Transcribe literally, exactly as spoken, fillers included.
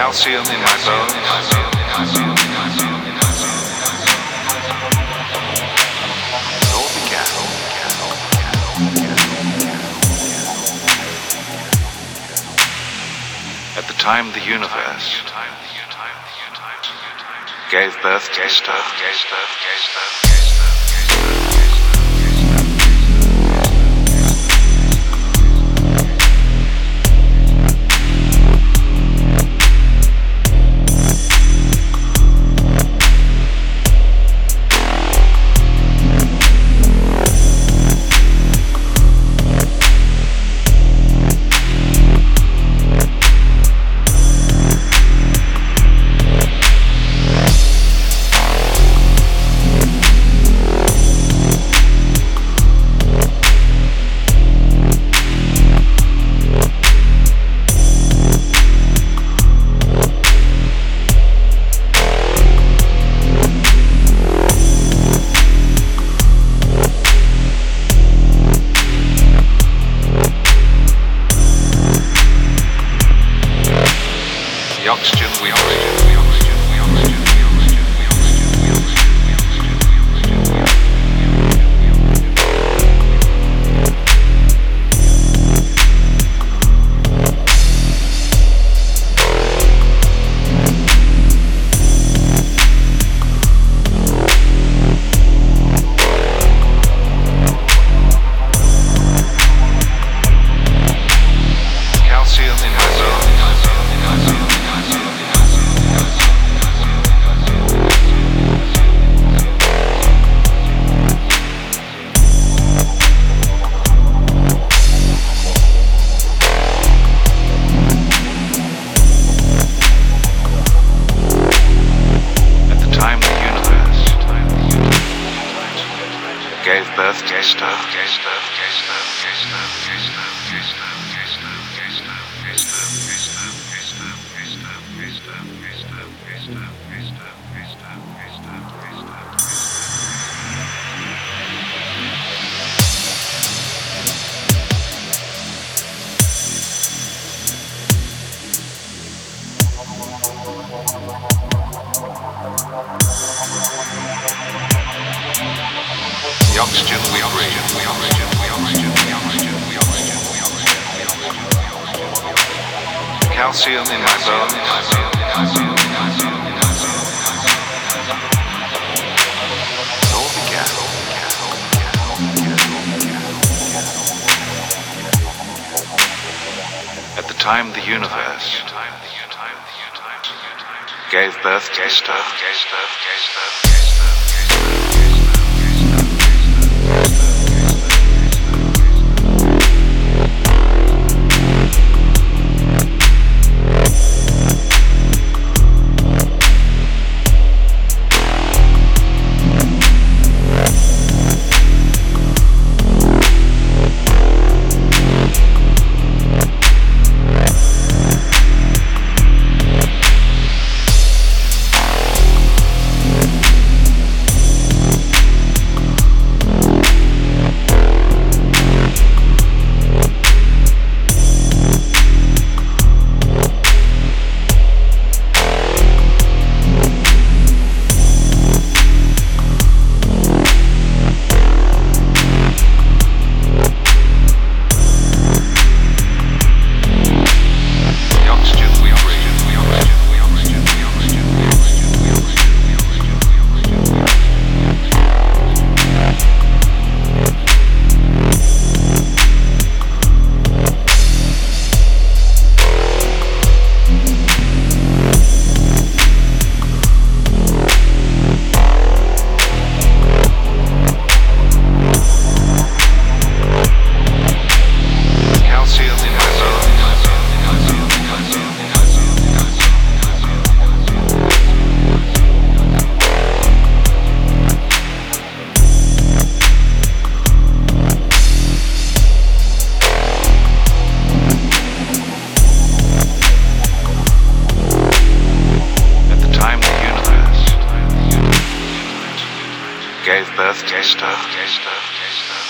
calcium in my bones. It all began. At the time the universe gave birth to stuff. The oxygen we oxygen we oxygen we oxygen we oxygen we oxygen we oxygen we calcium in my zone. Gave birth to stuff. The oxygen we oxygen we oxygen we oxygen we oxygen we oxygen we oxygen we oxygen calcium in my bones. It all began. At the time the universe gave birth to stuff. Gave birth to stuff.